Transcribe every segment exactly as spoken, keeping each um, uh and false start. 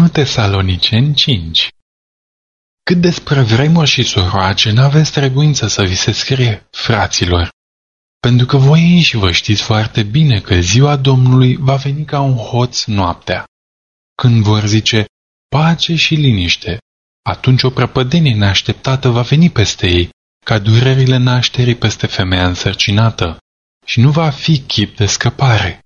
unu Tesaloniceni cinci. Cât despre vremuri și soroace, n-aveți trebuință să vi se scrie, fraților, pentru că voi înși vă știți foarte bine că ziua Domnului va veni ca un hoț noaptea. Când vor zice pace și liniște, atunci o prăpădenie neașteptată va veni peste ei, ca durerile nașterii peste femeia însărcinată, și nu va fi chip de scăpare.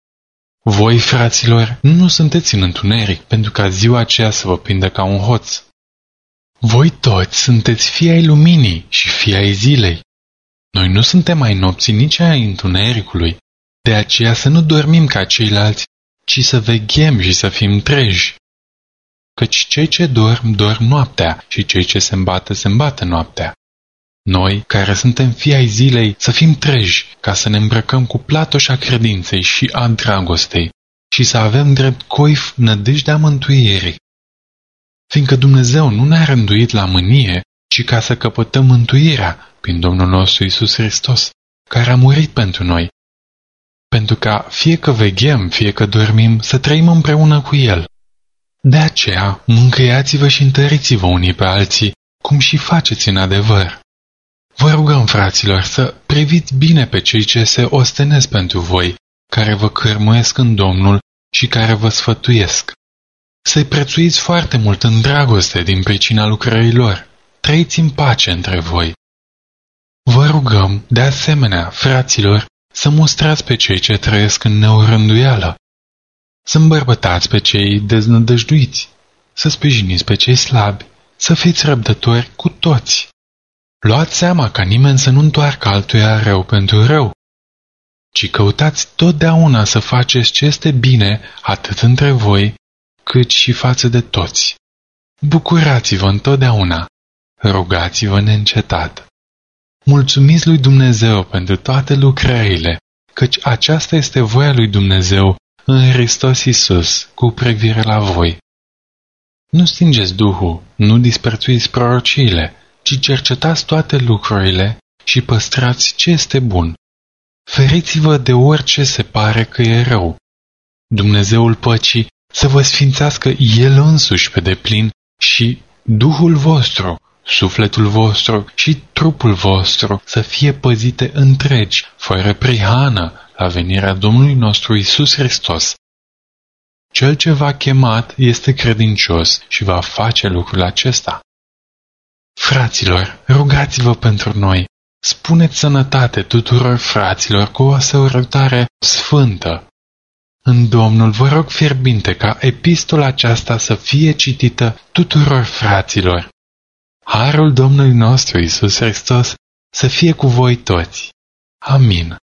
Voi, fraților, nu sunteți în întuneric, pentru ca ziua aceea să vă prindă ca un hoț. Voi toți sunteți fii ai luminii și fii ai zilei. Noi nu suntem ai nopții, nici ai întunericului, de aceea să nu dormim ca ceilalți, ci să veghem și să fim treji. Căci cei ce dorm, dorm noaptea și cei ce se îmbată, se îmbată noaptea. Noi, care suntem fii ai zilei, să fim treji, ca să ne îmbrăcăm cu platoșa credinței și a dragostei și să avem drept coif nădejdea mântuirii. Fiindcă Dumnezeu nu ne-a rânduit la mânie, ci ca să căpătăm mântuirea prin Domnul nostru Iisus Hristos, care a murit pentru noi, pentru ca fie că veghem, fie că dormim, să trăim împreună cu El. De aceea, mângâiați-vă și întăriți-vă unii pe alții, cum și faceți în adevăr. Vă rugăm, fraților, să priviți bine pe cei ce se ostenesc pentru voi, care vă cârmuiesc în Domnul și care vă sfătuiesc. Să-i prețuiți foarte mult în dragoste din pricina lucrărilor. Trăiți în pace între voi. Vă rugăm, de asemenea, fraților, să mustrați pe cei ce trăiesc în neorânduială, să îmbărbătați pe cei deznădăjduiți, să sprijiniți pe cei slabi, să fiți răbdători cu toți. Luați seama ca nimeni să nu întoarcă altuia rău pentru rău, ci căutați totdeauna să faceți ce este bine atât între voi, cât și față de toți. Bucurați-vă întotdeauna, rugați-vă neîncetat. Mulțumiți lui Dumnezeu pentru toate lucrările, căci aceasta este voia lui Dumnezeu în Hristos Iisus cu privire la voi. Nu stingeți Duhul, nu disprețuiți prorociile, ci cercetați toate lucrurile și păstrați ce este bun. Feriți-vă de orice se pare că e rău. Dumnezeul păcii să vă sfințească El însuși pe deplin și Duhul vostru, sufletul vostru și trupul vostru să fie păzite întregi, fără prihană, la venirea Domnului nostru Iisus Hristos. Cel ce v-a chemat este credincios și va face lucrul acesta. Fraților, rugați-vă pentru noi, spuneți sănătate tuturor fraților cu o sărutare sfântă. În Domnul vă rog fierbinte ca epistola aceasta să fie citită tuturor fraților. Harul Domnului nostru Iisus Hristos să fie cu voi toți. Amin.